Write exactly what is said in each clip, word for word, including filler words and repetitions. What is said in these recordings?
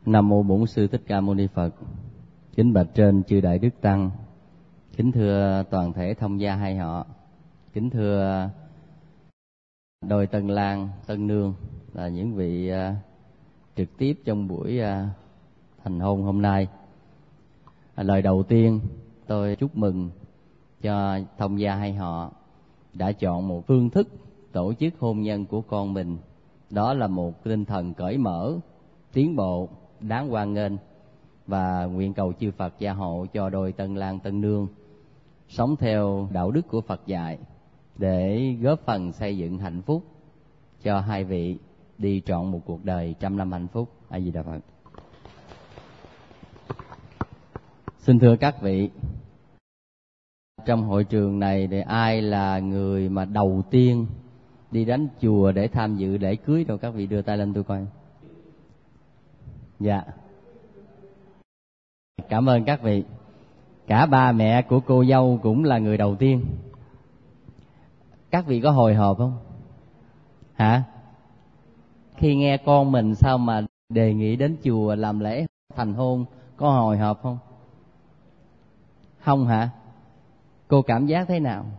Nam mô Bổn Sư Thích Ca Mâu Ni Phật. Kính bạch trên chư đại đức tăng, kính thưa toàn thể thông gia hai họ, kính thưa đôi tân lang tân nương là những vị uh, trực tiếp trong buổi uh, thành hôn hôm nay. À, lời đầu tiên tôi chúc mừng cho thông gia hai họ đã chọn một phương thức tổ chức hôn nhân của con mình. Đó là một tinh thần cởi mở, tiến bộ, đáng hoan nghênh, và nguyện cầu chư Phật gia hộ cho đôi tân lang tân nương sống theo đạo đức của Phật dạy để góp phần xây dựng hạnh phúc cho hai vị đi trọn một cuộc đời trăm năm hạnh phúc. A Di Đà Phật. Xin thưa các vị, trong hội trường này thì ai là người mà đầu tiên đi đến chùa để tham dự lễ cưới rồi? Các vị đưa tay lên tôi coi. Dạ, cảm ơn các vị. Cả ba mẹ của cô dâu cũng là người đầu tiên. Các vị có hồi hộp không? Hả? Khi nghe con mình sao mà đề nghị đến chùa làm lễ thành hôn, có hồi hộp không? Không hả? Cô cảm giác thế nào?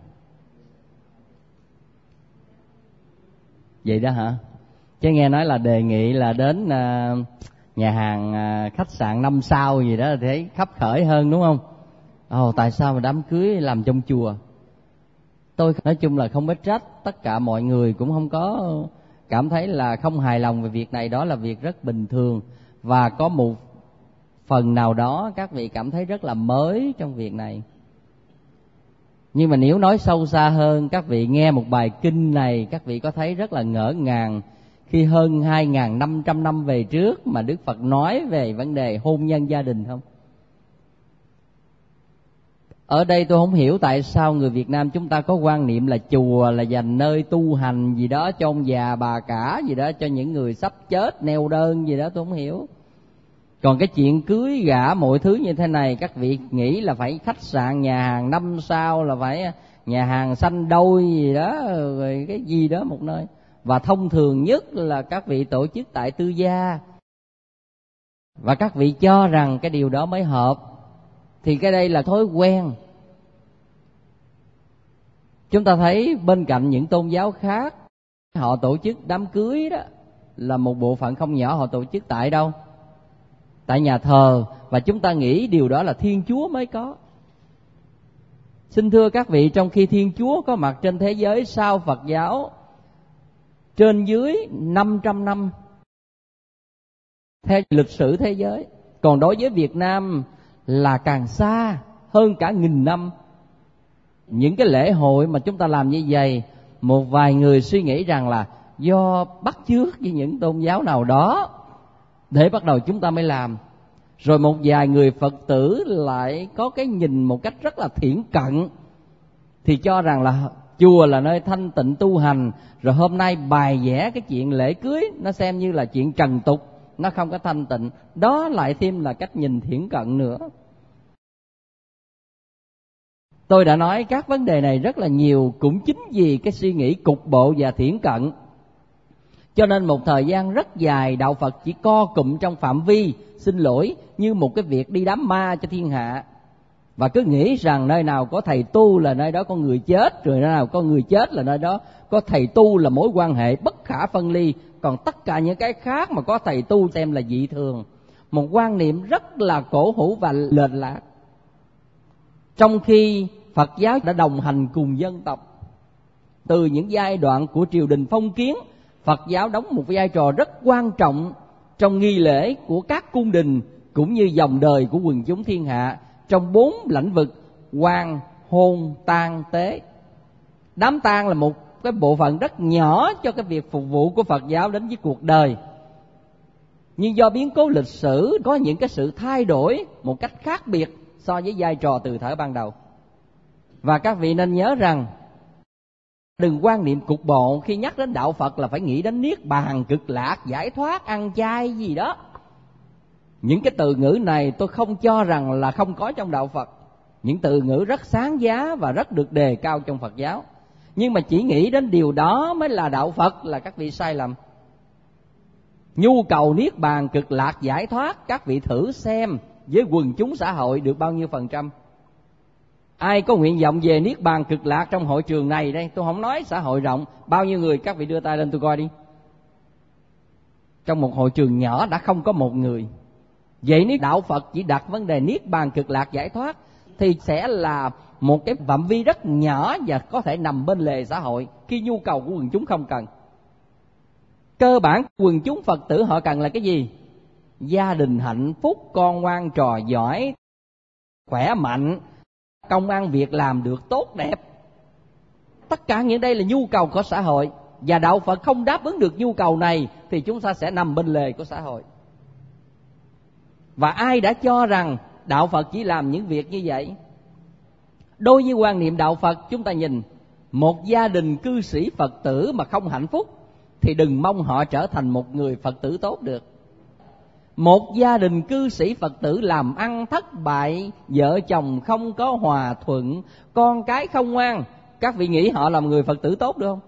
Vậy đó hả? Chứ nghe nói là đề nghị là đến uh, nhà hàng uh, khách sạn năm sao gì đó thì thấy khấp khởi hơn, đúng không? Ồ, tại sao mà đám cưới làm trong chùa? Tôi nói chung là không có trách, tất cả mọi người cũng không có cảm thấy là không hài lòng về việc này. Đó là việc rất bình thường, và có một phần nào đó các vị cảm thấy rất là mới trong việc này. Nhưng mà nếu nói sâu xa hơn, các vị nghe một bài kinh này, các vị có thấy rất là ngỡ ngàng khi hơn hai nghìn năm trăm năm về trước mà Đức Phật nói về vấn đề hôn nhân gia đình không? Ở đây tôi không hiểu tại sao người Việt Nam chúng ta có quan niệm là chùa là dành nơi tu hành gì đó cho ông già bà cả gì đó, cho những người sắp chết neo đơn gì đó, tôi không hiểu. Còn cái chuyện cưới gả mọi thứ như thế này, các vị nghĩ là phải khách sạn nhà hàng năm sao, là phải nhà hàng xanh đôi gì đó, rồi cái gì đó một nơi. Và thông thường nhất là các vị tổ chức tại tư gia, và các vị cho rằng cái điều đó mới hợp. Thì cái đây là thói quen. Chúng ta thấy bên cạnh những tôn giáo khác, họ tổ chức đám cưới đó là một bộ phận không nhỏ. Họ tổ chức tại đâu? Tại nhà thờ. Và chúng ta nghĩ điều đó là Thiên Chúa mới có. Xin thưa các vị, trong khi Thiên Chúa có mặt trên thế giới sau Phật giáo trên dưới năm trăm năm theo lịch sử thế giới, còn đối với Việt Nam là càng xa hơn cả nghìn năm. Những cái lễ hội mà chúng ta làm như vậy, một vài người suy nghĩ rằng là do bắt chước với những tôn giáo nào đó để bắt đầu chúng ta mới làm. Rồi một vài người Phật tử lại có cái nhìn một cách rất là thiển cận, thì cho rằng là chùa là nơi thanh tịnh tu hành, rồi hôm nay bài vẽ cái chuyện lễ cưới nó xem như là chuyện trần tục, nó không có thanh tịnh. Đó lại thêm là cách nhìn thiển cận nữa. Tôi đã nói các vấn đề này rất là nhiều, cũng chính vì cái suy nghĩ cục bộ và thiển cận, cho nên một thời gian rất dài đạo Phật chỉ co cụm trong phạm vi, xin lỗi, như một cái việc đi đám ma cho thiên hạ. Và cứ nghĩ rằng nơi nào có thầy tu là nơi đó có người chết, rồi nơi nào có người chết là nơi đó có thầy tu, là mối quan hệ bất khả phân ly. Còn tất cả những cái khác mà có thầy tu xem là dị thường. Một quan niệm rất là cổ hủ và lệch lạc. Trong khi Phật giáo đã đồng hành cùng dân tộc từ những giai đoạn của triều đình phong kiến, Phật giáo đóng một vai trò rất quan trọng trong nghi lễ của các cung đình cũng như dòng đời của quần chúng thiên hạ trong bốn lĩnh vực quan, hôn, tang, tế. Đám tang là một cái bộ phận rất nhỏ cho cái việc phục vụ của Phật giáo đến với cuộc đời. Nhưng do biến cố lịch sử có những cái sự thay đổi một cách khác biệt so với vai trò từ thời ban đầu. Và các vị nên nhớ rằng đừng quan niệm cục bộ khi nhắc đến đạo Phật là phải nghĩ đến niết bàn, cực lạc, giải thoát, ăn chay gì đó. Những cái từ ngữ này tôi không cho rằng là không có trong đạo Phật. Những từ ngữ rất sáng giá và rất được đề cao trong Phật giáo. Nhưng mà chỉ nghĩ đến điều đó mới là đạo Phật là các vị sai lầm. Nhu cầu niết bàn cực lạc giải thoát, các vị thử xem với quần chúng xã hội được bao nhiêu phần trăm? Ai có nguyện vọng về niết bàn cực lạc trong hội trường này đây, tôi không nói xã hội rộng, bao nhiêu người? Các vị đưa tay lên tôi coi đi. Trong một hội trường nhỏ đã không có một người. Vậy nếu đạo Phật chỉ đặt vấn đề niết bàn cực lạc giải thoát thì sẽ là một cái phạm vi rất nhỏ và có thể nằm bên lề xã hội khi nhu cầu của quần chúng không cần. Cơ bản quần chúng Phật tử họ cần là cái gì? Gia đình hạnh phúc, con ngoan trò giỏi, khỏe mạnh, công ăn việc làm được tốt đẹp. Tất cả những đây là nhu cầu của xã hội. Và đạo Phật không đáp ứng được nhu cầu này thì chúng ta sẽ nằm bên lề của xã hội. Và ai đã cho rằng đạo Phật chỉ làm những việc như vậy? Đối với quan niệm đạo Phật, chúng ta nhìn một gia đình cư sĩ Phật tử mà không hạnh phúc thì đừng mong họ trở thành một người Phật tử tốt được. Một gia đình cư sĩ Phật tử làm ăn thất bại, vợ chồng không có hòa thuận, con cái không ngoan, các vị nghĩ họ là một người Phật tử tốt được không?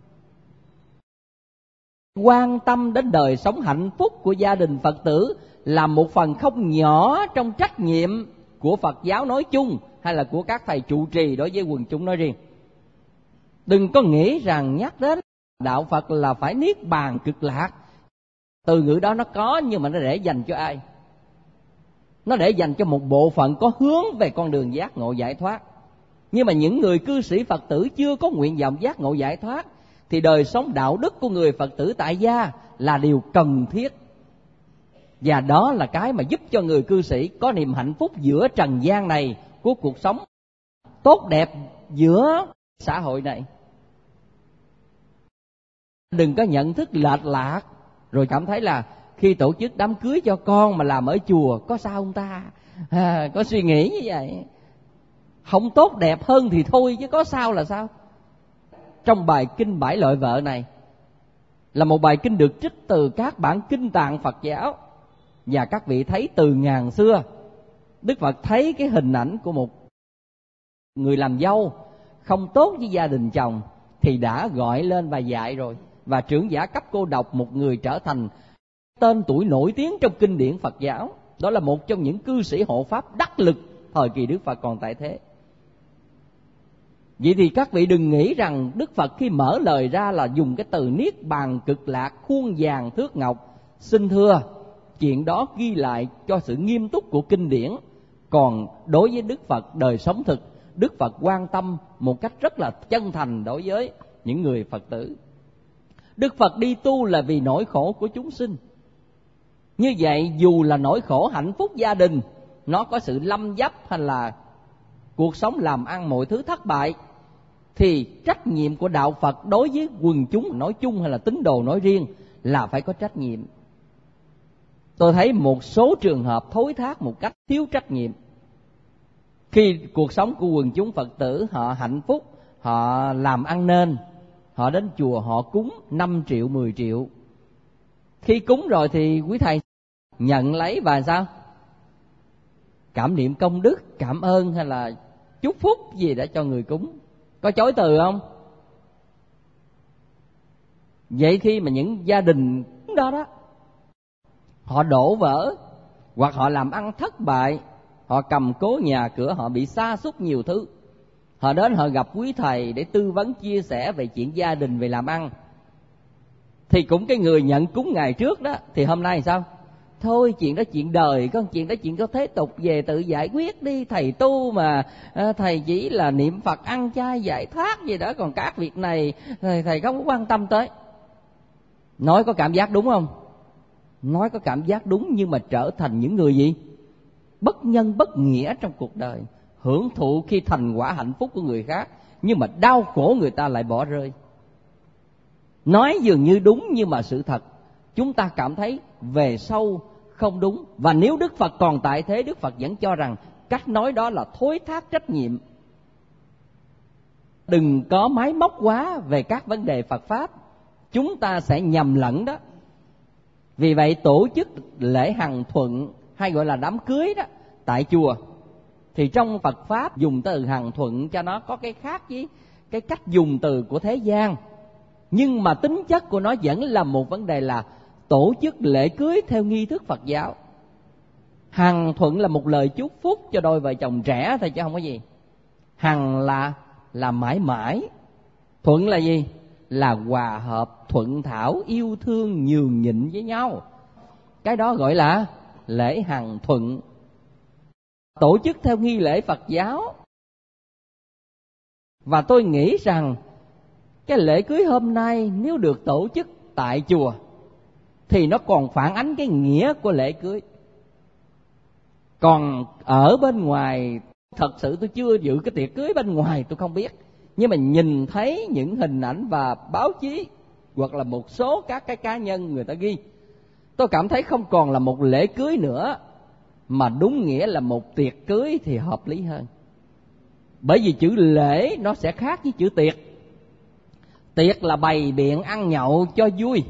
Quan tâm đến đời sống hạnh phúc của gia đình Phật tử là một phần không nhỏ trong trách nhiệm của Phật giáo nói chung hay là của các thầy trụ trì đối với quần chúng nói riêng. Đừng có nghĩ rằng nhắc đến đạo Phật là phải niết bàn cực lạc. Từ ngữ đó nó có, nhưng mà nó để dành cho ai? Nó để dành cho một bộ phận có hướng về con đường giác ngộ giải thoát. Nhưng mà những người cư sĩ Phật tử chưa có nguyện vọng giác ngộ giải thoát thì đời sống đạo đức của người Phật tử tại gia là điều cần thiết. Và đó là cái mà giúp cho người cư sĩ có niềm hạnh phúc giữa trần gian này của cuộc sống tốt đẹp giữa xã hội này. Đừng có nhận thức lệch lạc rồi cảm thấy là khi tổ chức đám cưới cho con mà làm ở chùa có sao không ta? À, có suy nghĩ như vậy. Không tốt đẹp hơn thì thôi chứ có sao là sao? Trong bài kinh Bãi Loại Vợ này là một bài kinh được trích từ các bản kinh tạng Phật giáo. Và các vị thấy từ ngàn xưa, Đức Phật thấy cái hình ảnh của một người làm dâu không tốt với gia đình chồng thì đã gọi lên và dạy rồi. Và trưởng giả cấp cô độc, một người trở thành tên tuổi nổi tiếng trong kinh điển Phật giáo. Đó là một trong những cư sĩ hộ pháp đắc lực thời kỳ Đức Phật còn tại thế. Vậy thì các vị đừng nghĩ rằng Đức Phật khi mở lời ra là dùng cái từ niết bàn cực lạc khuôn vàng thước ngọc. Xin thưa, chuyện đó ghi lại cho sự nghiêm túc của kinh điển. Còn đối với Đức Phật đời sống thực, Đức Phật quan tâm một cách rất là chân thành đối với những người Phật tử. Đức Phật đi tu là vì nỗi khổ của chúng sinh. Như vậy dù là nỗi khổ hạnh phúc gia đình, nó có sự lâm dấp hay là cuộc sống làm ăn mọi thứ thất bại, thì trách nhiệm của đạo Phật đối với quần chúng nói chung hay là tín đồ nói riêng là phải có trách nhiệm. Tôi thấy một số trường hợp thối thác một cách thiếu trách nhiệm. Khi cuộc sống của quần chúng Phật tử họ hạnh phúc, họ làm ăn nên, họ đến chùa họ cúng năm triệu, mười triệu. Khi cúng rồi thì quý thầy nhận lấy và sao? Cảm niệm công đức, cảm ơn hay là chúc phúc gì đã cho người cúng. Có chối từ không? Vậy khi mà những gia đình đó đó họ đổ vỡ, hoặc họ làm ăn thất bại, họ cầm cố nhà cửa, họ bị sa sút nhiều thứ, họ đến họ gặp quý thầy để tư vấn chia sẻ về chuyện gia đình, về làm ăn, thì cũng cái người nhận cúng ngày trước đó thì hôm nay sao? Thôi chuyện đó chuyện đời, con chuyện đó chuyện có thế tục, về tự giải quyết đi, thầy tu mà, thầy chỉ là niệm Phật ăn chay giải thoát gì đó, còn các việc này thầy, thầy không có quan tâm tới. Nói có cảm giác đúng không? Nói có cảm giác đúng, nhưng mà trở thành những người gì? Bất nhân bất nghĩa trong cuộc đời, hưởng thụ khi thành quả hạnh phúc của người khác, nhưng mà đau khổ người ta lại bỏ rơi. Nói dường như đúng nhưng mà sự thật chúng ta cảm thấy về sau không đúng. Và nếu Đức Phật còn tại thế, Đức Phật vẫn cho rằng cách nói đó là thối thác trách nhiệm. Đừng có máy móc quá về các vấn đề Phật Pháp, chúng ta sẽ nhầm lẫn đó. Vì vậy tổ chức lễ hằng thuận hay gọi là đám cưới đó tại chùa, thì trong Phật Pháp dùng từ hằng thuận cho nó có cái khác với cái cách dùng từ của thế gian. Nhưng mà tính chất của nó vẫn là một vấn đề là tổ chức lễ cưới theo nghi thức Phật giáo. Hằng thuận là một lời chúc phúc cho đôi vợ chồng trẻ thôi chứ không có gì. Hằng là là mãi mãi. Thuận là gì? Là hòa hợp, thuận thảo, yêu thương, nhường nhịn với nhau. Cái đó gọi là lễ hằng thuận. Tổ chức theo nghi lễ Phật giáo. Và tôi nghĩ rằng cái lễ cưới hôm nay nếu được tổ chức tại chùa thì nó còn phản ánh cái nghĩa của lễ cưới. Còn ở bên ngoài, thật sự tôi chưa dự cái tiệc cưới bên ngoài tôi không biết. Nhưng mà nhìn thấy những hình ảnh và báo chí hoặc là một số các cái cá nhân người ta ghi, tôi cảm thấy không còn là một lễ cưới nữa, mà đúng nghĩa là một tiệc cưới thì hợp lý hơn. Bởi vì chữ lễ nó sẽ khác với chữ tiệc. Tiệc là bày biện ăn nhậu cho vui.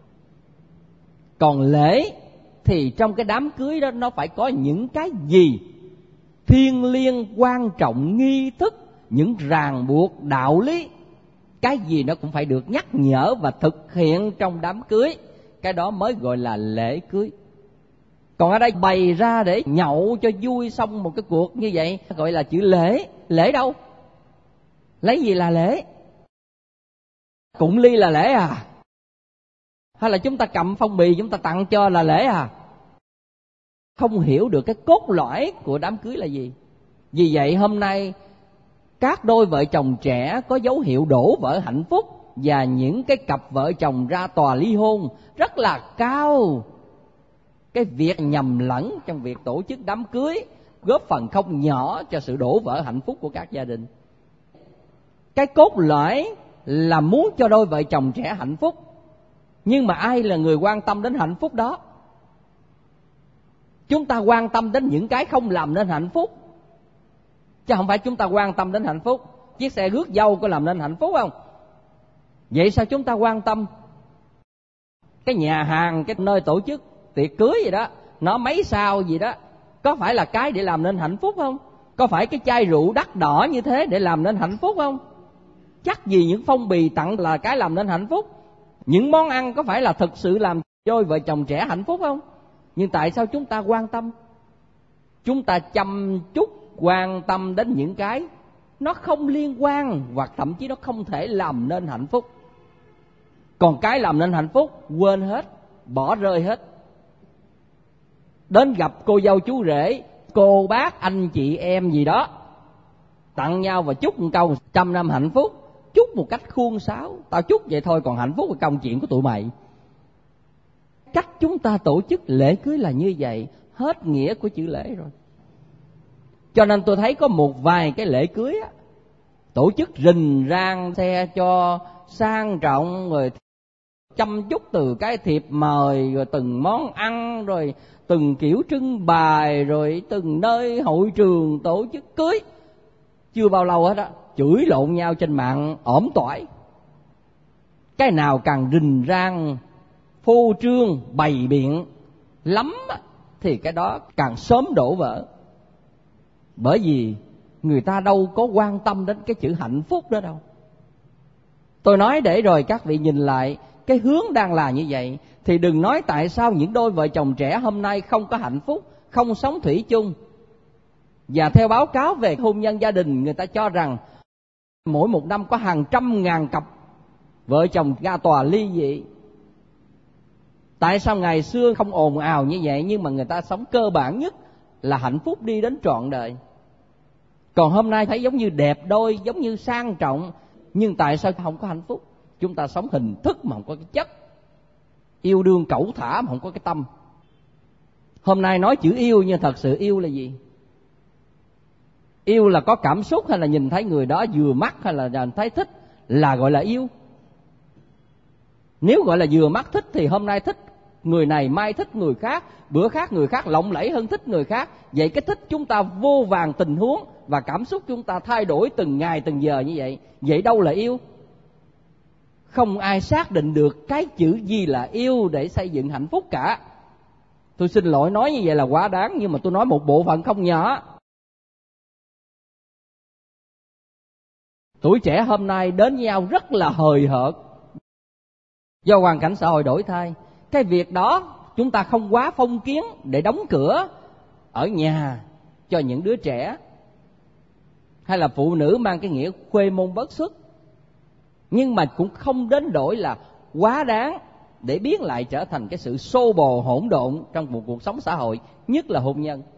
Còn lễ thì trong cái đám cưới đó nó phải có những cái gì thiêng liêng, quan trọng, nghi thức, những ràng buộc đạo lý. Cái gì nó cũng phải được nhắc nhở và thực hiện trong đám cưới. Cái đó mới gọi là lễ cưới. Còn ở đây bày ra để nhậu cho vui xong một cái cuộc như vậy gọi là chữ lễ. Lễ đâu? Lấy gì là lễ? Cụng ly là lễ à? Hay là chúng ta cầm phong bì chúng ta tặng cho là lễ à? Không hiểu được cái cốt lõi của đám cưới là gì. Vì vậy hôm nay các đôi vợ chồng trẻ có dấu hiệu đổ vỡ hạnh phúc và những cái cặp vợ chồng ra tòa ly hôn rất là cao. Cái việc nhầm lẫn trong việc tổ chức đám cưới góp phần không nhỏ cho sự đổ vỡ hạnh phúc của các gia đình. Cái cốt lõi là muốn cho đôi vợ chồng trẻ hạnh phúc, nhưng mà ai là người quan tâm đến hạnh phúc đó? Chúng ta quan tâm đến những cái không làm nên hạnh phúc, chứ không phải chúng ta quan tâm đến hạnh phúc. Chiếc xe rước dâu có làm nên hạnh phúc không? Vậy sao chúng ta quan tâm? Cái nhà hàng, cái nơi tổ chức tiệc cưới gì đó, nó mấy sao gì đó, có phải là cái để làm nên hạnh phúc không? Có phải cái chai rượu đắt đỏ như thế để làm nên hạnh phúc không? Chắc gì những phong bì tặng là cái làm nên hạnh phúc. Những món ăn có phải là thực sự làm cho vợ chồng trẻ hạnh phúc không? Nhưng tại sao chúng ta quan tâm? Chúng ta chăm chút quan tâm đến những cái nó không liên quan, hoặc thậm chí nó không thể làm nên hạnh phúc. Còn cái làm nên hạnh phúc quên hết, bỏ rơi hết. Đến gặp cô dâu chú rể, cô bác anh chị em gì đó, tặng nhau và chúc một câu trăm năm hạnh phúc. Chúc một cách khuôn sáo, tao chúc vậy thôi, còn hạnh phúc là công chuyện của tụi mày. Cách chúng ta tổ chức lễ cưới là như vậy, hết nghĩa của chữ lễ rồi. Cho nên tôi thấy có một vài cái lễ cưới á, tổ chức rình rang xe cho sang trọng, rồi chăm chút từ cái thiệp mời, rồi từng món ăn, rồi từng kiểu trưng bày, rồi từng nơi hội trường tổ chức cưới. Chưa bao lâu hết á, chửi lộn nhau trên mạng ỏm tỏi. Cái nào càng rình rang, phô trương, bày biện lắm thì cái đó càng sớm đổ vỡ. Bởi vì người ta đâu có quan tâm đến cái chữ hạnh phúc đó đâu. Tôi nói để rồi các vị nhìn lại cái hướng đang là như vậy, thì đừng nói tại sao những đôi vợ chồng trẻ hôm nay không có hạnh phúc, không sống thủy chung. Và theo báo cáo về hôn nhân gia đình, người ta cho rằng mỗi một năm có hàng trăm ngàn cặp vợ chồng ra tòa ly dị. Tại sao ngày xưa không ồn ào như vậy, nhưng mà người ta sống cơ bản nhất là hạnh phúc đi đến trọn đời. Còn hôm nay thấy giống như đẹp đôi, giống như sang trọng, nhưng tại sao không có hạnh phúc? Chúng ta sống hình thức mà không có cái chất, yêu đương cẩu thả mà không có cái tâm. Hôm nay nói chữ yêu, nhưng thật sự yêu là gì? Yêu là có cảm xúc, hay là nhìn thấy người đó vừa mắt, hay là nhìn thấy thích là gọi là yêu? Nếu gọi là vừa mắt thích thì hôm nay thích người này, mai thích người khác, bữa khác người khác lộng lẫy hơn thích người khác. Vậy cái thích chúng ta vô vàn tình huống, và cảm xúc chúng ta thay đổi từng ngày từng giờ như vậy. Vậy đâu là yêu? Không ai xác định được cái chữ gì là yêu để xây dựng hạnh phúc cả. Tôi xin lỗi nói như vậy là quá đáng, nhưng mà tôi nói một bộ phận không nhỏ. Tuổi trẻ hôm nay đến với nhau rất là hời hợt, do hoàn cảnh xã hội đổi thay. cái việc đó chúng ta không quá phong kiến để đóng cửa ở nhà cho những đứa trẻ, hay là phụ nữ mang cái nghĩa khuê môn bất xuất, nhưng mà cũng không đến nỗi là quá đáng để biến lại trở thành cái sự xô bồ hỗn độn trong một cuộc sống xã hội, nhất là hôn nhân.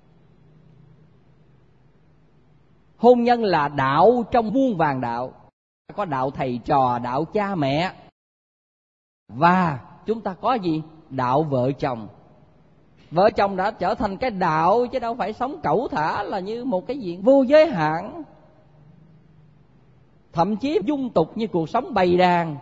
Hôn nhân là đạo trong muôn vàn đạo, có đạo thầy trò, đạo cha mẹ, và chúng ta có gì? Đạo vợ chồng. Vợ chồng đã trở thành cái đạo, chứ đâu phải sống cẩu thả là như một cái gì vô giới hạn, thậm chí dung tục như cuộc sống bầy đàn.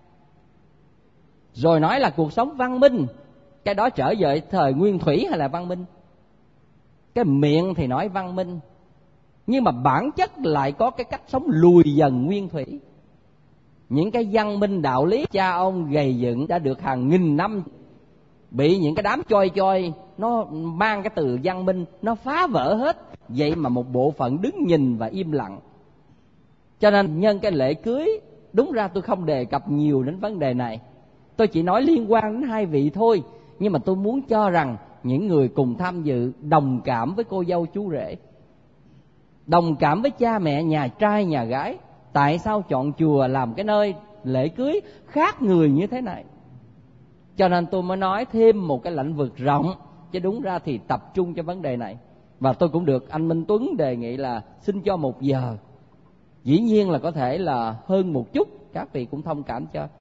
Rồi nói là cuộc sống văn minh, cái đó trở về thời nguyên thủy hay là văn minh? Cái miệng thì nói văn minh, nhưng mà bản chất lại có cái cách sống lùi dần nguyên thủy. Những cái văn minh đạo lý cha ông gầy dựng đã được hàng nghìn năm, bị những cái đám choi choi nó mang cái từ văn minh nó phá vỡ hết. Vậy mà một bộ phận đứng nhìn và im lặng. Cho nên nhân cái lễ cưới, đúng ra tôi không đề cập nhiều đến vấn đề này, tôi chỉ nói liên quan đến hai vị thôi. Nhưng mà tôi muốn cho rằng những người cùng tham dự đồng cảm với cô dâu chú rể, đồng cảm với cha mẹ nhà trai nhà gái. Tại sao chọn chùa làm cái nơi lễ cưới khác người như thế này? Cho nên tôi mới nói thêm một cái lĩnh vực rộng, chứ đúng ra thì tập trung cho vấn đề này. Và tôi cũng được anh Minh Tuấn đề nghị là xin cho một giờ. Dĩ nhiên là có thể là hơn một chút, các vị cũng thông cảm cho.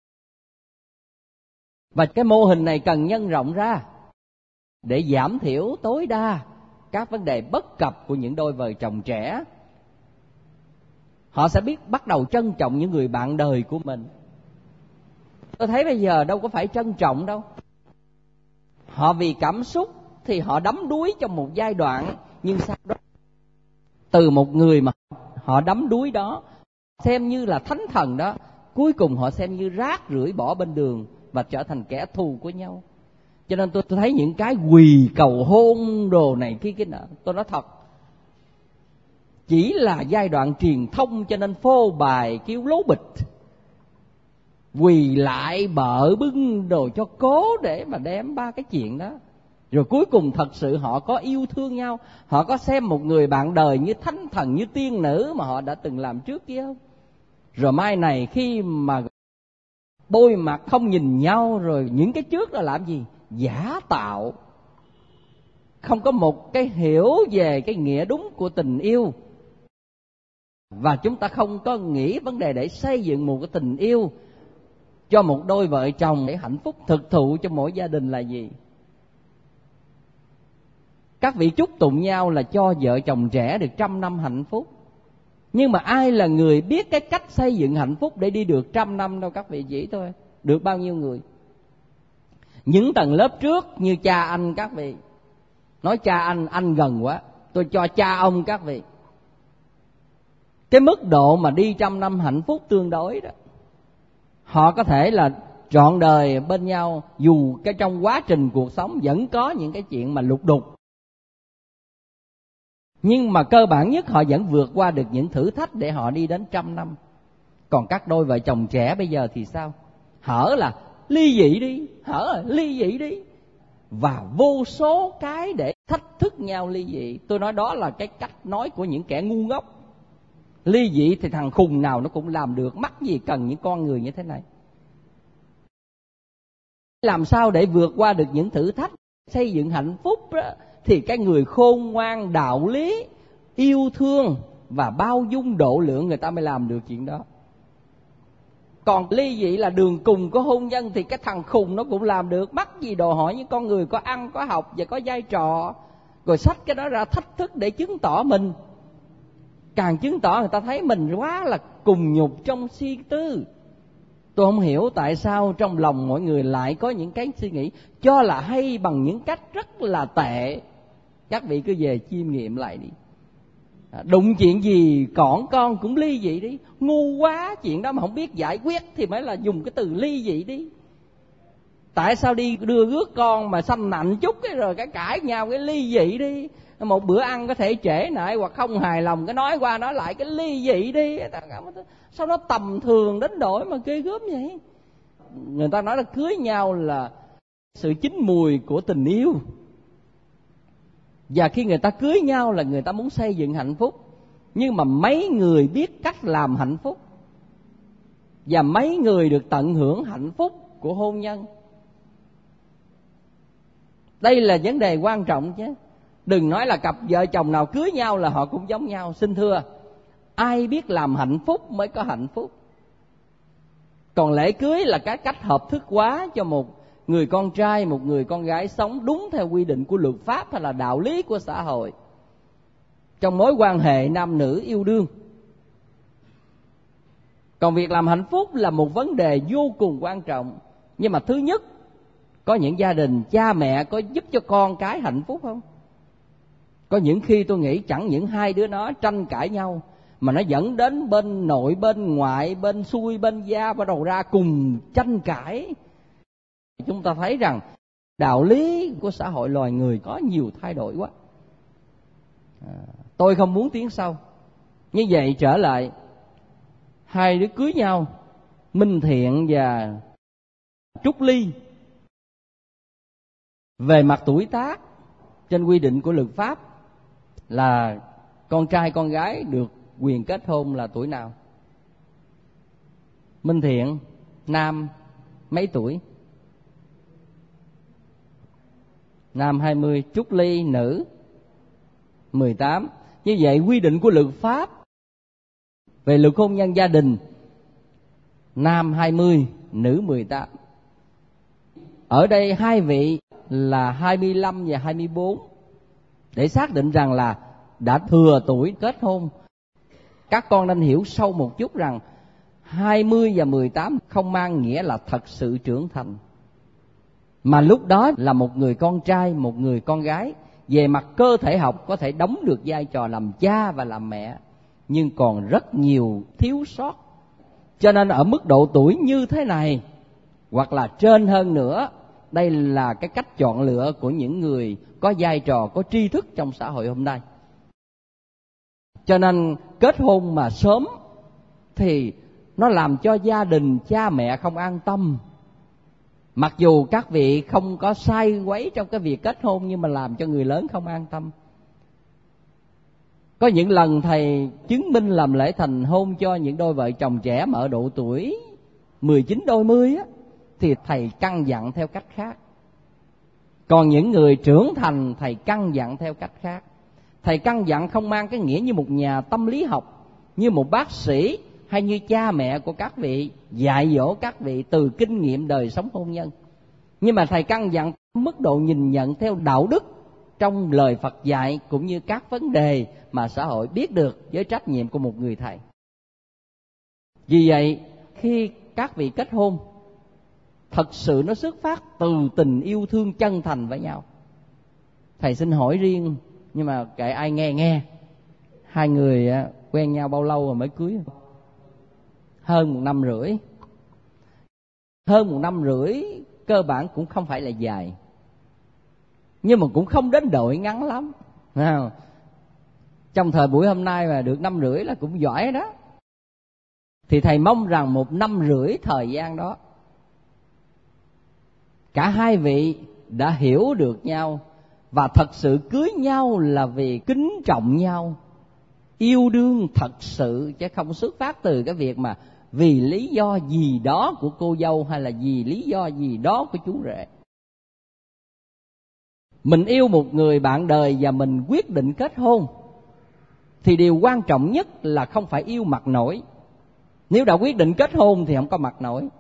Và cái mô hình này cần nhân rộng ra để giảm thiểu tối đa các vấn đề bất cập của những đôi vợ chồng trẻ. Họ sẽ biết bắt đầu trân trọng những người bạn đời của mình. Tôi thấy bây giờ đâu có phải trân trọng đâu. Họ vì cảm xúc thì họ đắm đuối trong một giai đoạn, nhưng sau đó từ một người mà họ đắm đuối đó, xem như là thánh thần đó, cuối cùng họ xem như rác rưởi bỏ bên đường và trở thành kẻ thù của nhau. Cho nên tôi, tôi thấy những cái quỳ cầu hôn đồ này kia kia nọ, tôi nói thật, chỉ là giai đoạn truyền thông, cho nên phô bài kêu lố bịch, quỳ lại bợ bưng đồ cho cố để mà đem ba cái chuyện đó. Rồi cuối cùng thật sự họ có yêu thương nhau, họ có xem một người bạn đời như thánh thần, như tiên nữ mà họ đã từng làm trước kia không? Rồi mai này khi mà bôi mặt không nhìn nhau, rồi những cái trước đó làm gì? Giả tạo, không có một cái hiểu về cái nghĩa đúng của tình yêu. Và chúng ta không có nghĩ vấn đề để xây dựng một cái tình yêu cho một đôi vợ chồng để hạnh phúc thực thụ cho mỗi gia đình là gì? Các vị chúc tụng nhau là cho vợ chồng trẻ được trăm năm hạnh phúc, nhưng mà ai là người biết cái cách xây dựng hạnh phúc để đi được trăm năm đâu các vị chỉ thôi. Được bao nhiêu người? Những tầng lớp trước như cha anh các vị. Nói cha anh, anh gần quá, tôi cho cha ông các vị. Cái mức độ mà đi trăm năm hạnh phúc tương đối đó, họ có thể là trọn đời bên nhau, dù cái trong quá trình cuộc sống vẫn có những cái chuyện mà lục đục, nhưng mà cơ bản nhất họ vẫn vượt qua được những thử thách để họ đi đến trăm năm. Còn các đôi vợ chồng trẻ bây giờ thì sao? Hở là ly dị đi, hở là ly dị đi, và vô số cái để thách thức nhau ly dị. Tôi nói đó là cái cách nói của những kẻ ngu ngốc. Ly dị thì thằng khùng nào nó cũng làm được, mắc gì cần những con người như thế này. Làm sao để vượt qua được những thử thách, xây dựng hạnh phúc đó, thì cái người khôn ngoan, đạo lý, yêu thương và bao dung độ lượng người ta mới làm được chuyện đó. Còn ly dị là đường cùng của hôn nhân thì cái thằng khùng nó cũng làm được, mắc gì đòi hỏi những con người có ăn, có học và có vai trò, rồi xách cái đó ra thách thức để chứng tỏ mình. Càng chứng tỏ người ta thấy mình quá là cùng nhục trong suy tư. Tôi không hiểu tại sao trong lòng mọi người lại có những cái suy nghĩ cho là hay bằng những cách rất là tệ. Các vị cứ về chiêm nghiệm lại đi. Đụng chuyện gì còn con cũng ly dị đi. Ngu quá, chuyện đó mà không biết giải quyết thì mới là dùng cái từ ly dị đi. Tại sao đi đưa rước con mà xanh nạnh chút cái rồi cái cãi nhau cái ly dị đi. Một bữa ăn có thể trễ lại hoặc không hài lòng cái nói qua nói lại cái ly dị đi. Sao nó tầm thường đến nỗi mà ghê gớm vậy? người ta nói là cưới nhau là sự chín mùi của tình yêu. Và khi người ta cưới nhau là người ta muốn xây dựng hạnh phúc. Nhưng mà mấy người biết cách làm hạnh phúc, và mấy người được tận hưởng hạnh phúc của hôn nhân. Đây là vấn đề quan trọng chứ. Đừng nói là cặp vợ chồng nào cưới nhau là họ cũng giống nhau. Xin thưa, ai biết làm hạnh phúc mới có hạnh phúc. Còn lễ cưới là cái cách hợp thức hóa cho một người con trai, một người con gái sống đúng theo quy định của luật pháp hay là đạo lý của xã hội trong mối quan hệ nam nữ yêu đương. Còn việc làm hạnh phúc là một vấn đề vô cùng quan trọng. Nhưng mà thứ nhất, có những gia đình cha mẹ có giúp cho con cái hạnh phúc không? Có những khi tôi nghĩ chẳng những hai đứa nó tranh cãi nhau, mà nó dẫn đến bên nội, bên ngoại, bên xuôi, bên gia bắt đầu ra cùng tranh cãi. Chúng ta thấy rằng đạo lý của xã hội loài người có nhiều thay đổi quá. À, tôi không muốn tiến sâu. Như vậy trở lại, hai đứa cưới nhau, Minh Thiện và Trúc Ly, về mặt tuổi tác trên quy định của luật pháp là con trai con gái được quyền kết hôn là tuổi nào? Minh Thiện nam mấy tuổi? Nam hai mươi. Trúc Ly nữ mười tám. Như vậy quy định của luật pháp về luật hôn nhân gia đình, nam hai mươi, nữ mười tám. Ở đây hai vị là hai mươi lăm và hai mươi bốn, để xác định rằng là đã thừa tuổi kết hôn. Các con nên hiểu sâu một chút rằng hai mươi và mười tám không mang nghĩa là thật sự trưởng thành, mà lúc đó là một người con trai, một người con gái về mặt cơ thể học có thể đóng được vai trò làm cha và làm mẹ, nhưng còn rất nhiều thiếu sót. Cho nên ở mức độ tuổi như thế này hoặc là trên hơn nữa, đây là cái cách chọn lựa của những người có vai trò, có tri thức trong xã hội hôm nay. Cho nên kết hôn mà sớm thì nó làm cho gia đình cha mẹ không an tâm. Mặc dù các vị không có sai quấy trong cái việc kết hôn, nhưng mà làm cho người lớn không an tâm. Có những lần thầy chứng minh làm lễ thành hôn cho những đôi vợ chồng trẻ mà ở độ tuổi mười chín đôi mươi á, thì thầy căn dặn theo cách khác. Còn những người trưởng thành thầy căn dặn theo cách khác. Thầy căn dặn không mang cái nghĩa như một nhà tâm lý học, như một bác sĩ hay như cha mẹ của các vị dạy dỗ các vị từ kinh nghiệm đời sống hôn nhân. Nhưng mà thầy căn dặn mức độ nhìn nhận theo đạo đức trong lời Phật dạy, cũng như các vấn đề mà xã hội biết được với trách nhiệm của một người thầy. Vì vậy khi các vị kết hôn, thật sự nó xuất phát từ tình yêu thương chân thành với nhau. Thầy xin hỏi riêng, nhưng mà kệ ai nghe nghe, hai người quen nhau bao lâu rồi mới cưới? Hơn một năm rưỡi. Hơn một năm rưỡi cơ bản cũng không phải là dài, nhưng mà cũng không đến độ ngắn lắm. Trong thời buổi hôm nay mà được năm rưỡi là cũng giỏi đó. Thì thầy mong rằng một năm rưỡi thời gian đó, cả hai vị đã hiểu được nhau và thật sự cưới nhau là vì kính trọng nhau, yêu đương thật sự, chứ không xuất phát từ cái việc mà vì lý do gì đó của cô dâu hay là vì lý do gì đó của chú rể. Mình yêu một người bạn đời và mình quyết định kết hôn thì điều quan trọng nhất là không phải yêu mặt nổi. Nếu đã quyết định kết hôn thì không có mặt nổi.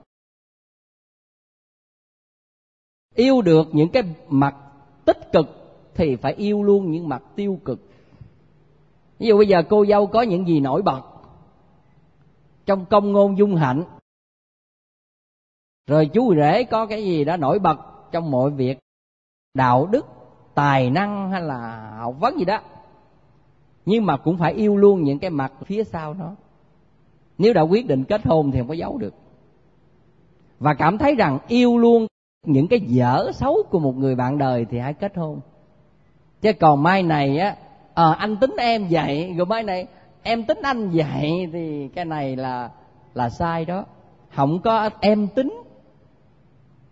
Yêu được những cái mặt tích cực thì phải yêu luôn những mặt tiêu cực. Ví dụ bây giờ cô dâu có những gì nổi bật trong công ngôn dung hạnh, rồi chú rể có cái gì đó nổi bật trong mọi việc đạo đức, tài năng hay là học vấn gì đó, nhưng mà cũng phải yêu luôn những cái mặt phía sau đó. Nếu đã quyết định kết hôn thì không có giấu được. Và cảm thấy rằng yêu luôn những cái dở xấu của một người bạn đời thì hãy kết hôn. Chứ còn mai này á, à, anh tính em vậy, rồi mai này em tính anh vậy, thì cái này là là sai đó. Không có em tính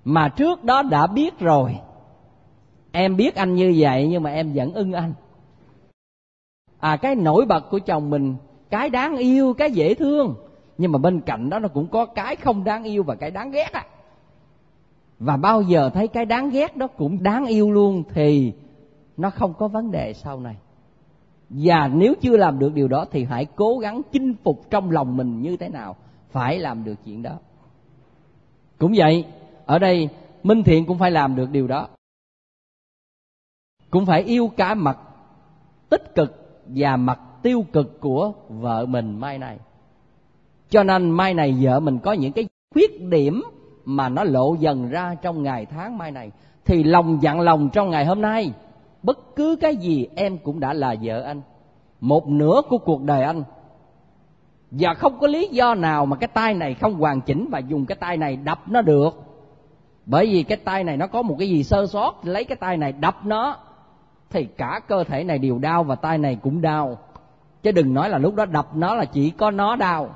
mà trước đó đã biết rồi. Em biết anh như vậy nhưng mà em vẫn ưng anh. À, cái nổi bật của chồng mình, cái đáng yêu, cái dễ thương, nhưng mà bên cạnh đó nó cũng có cái không đáng yêu và cái đáng ghét á. Và bao giờ thấy cái đáng ghét đó cũng đáng yêu luôn thì nó không có vấn đề sau này. Và nếu chưa làm được điều đó thì hãy cố gắng chinh phục trong lòng mình như thế nào, phải làm được chuyện đó. Cũng vậy, ở đây Minh Thiện cũng phải làm được điều đó. Cũng phải yêu cả mặt tích cực và mặt tiêu cực của vợ mình mai này. Cho nên mai này vợ mình có những cái khuyết điểm mà nó lộ dần ra trong ngày tháng mai này, thì lòng dặn lòng trong ngày hôm nay, bất cứ cái gì em cũng đã là vợ anh, một nửa của cuộc đời anh. Và không có lý do nào mà cái tay này không hoàn chỉnh và dùng cái tay này đập nó được. Bởi vì cái tay này nó có một cái gì sơ sót, lấy cái tay này đập nó thì cả cơ thể này đều đau và tay này cũng đau. Chứ đừng nói là lúc đó đập nó là chỉ có nó đau.